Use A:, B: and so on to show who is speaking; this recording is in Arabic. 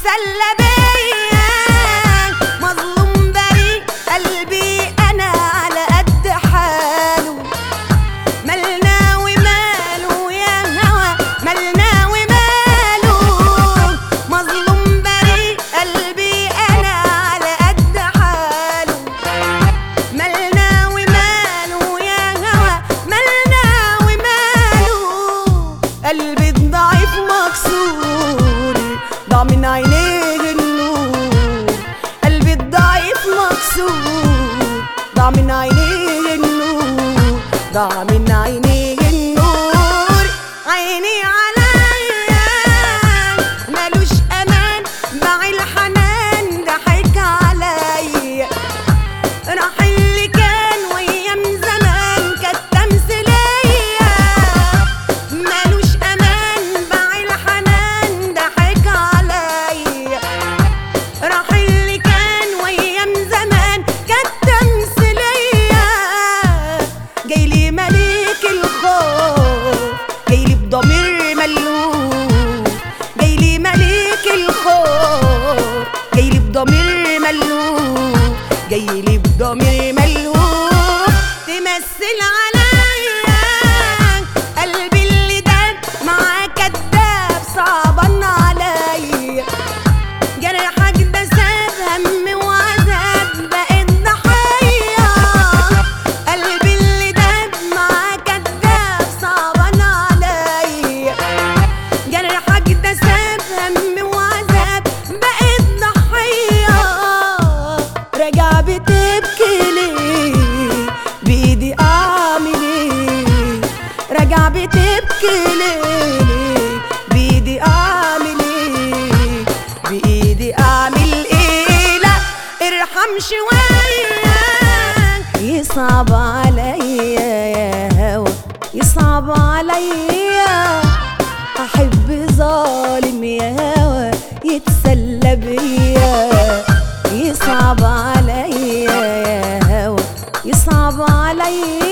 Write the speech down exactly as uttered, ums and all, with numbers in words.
A: يتسلى بيا، مظلوم بريء قلبي انا على قد حاله، مالنا وماله يا هوى مالنا وماله، مظلوم بريء قلبي انا على قد حاله، مالنا وماله يا هوى مالنا وماله، قلبي الضعيف مكسور ضاع من عينيه النور، قلبي الضعيف مكسور ضاع من عينيه النور، ضاع من عينيه النور، عيني عليا مالوش امان، باع الحنان ضحك عليا، راح اللي كان وايام زمان كانت تمثيلية، مالوش امان باع الحنان ضحك عليا، راح اللي كان وايام زمان كانت تمثيلية، جايلي ملك الخوف جايلي بضمير ملهوف، جايلي ملك الخوف جايلي بضمير ملهوف، جايلي بضمير ملهوف، تمثل عليا قلبي اللي داب معاه كداب صعبان عليا، جرحك ده ساب هم وعذاب بقيت ضحية، قلبي اللي داب معاه كداب صعبان عليا، جرحك ده ساب هم وعذاب بقيت ضحية، راجع بتبكي ليه بايدي اعمل ايه، راجع بتبكي ليه بايدي اعمل ايه، بايدي اعمل ايه، لا ارحم شوية، يصعب عليا يا هوى يصعب عليا، احب ظالم يا هوى يتسلى بيا، يصعب عليا يا هوى يصعب عليا.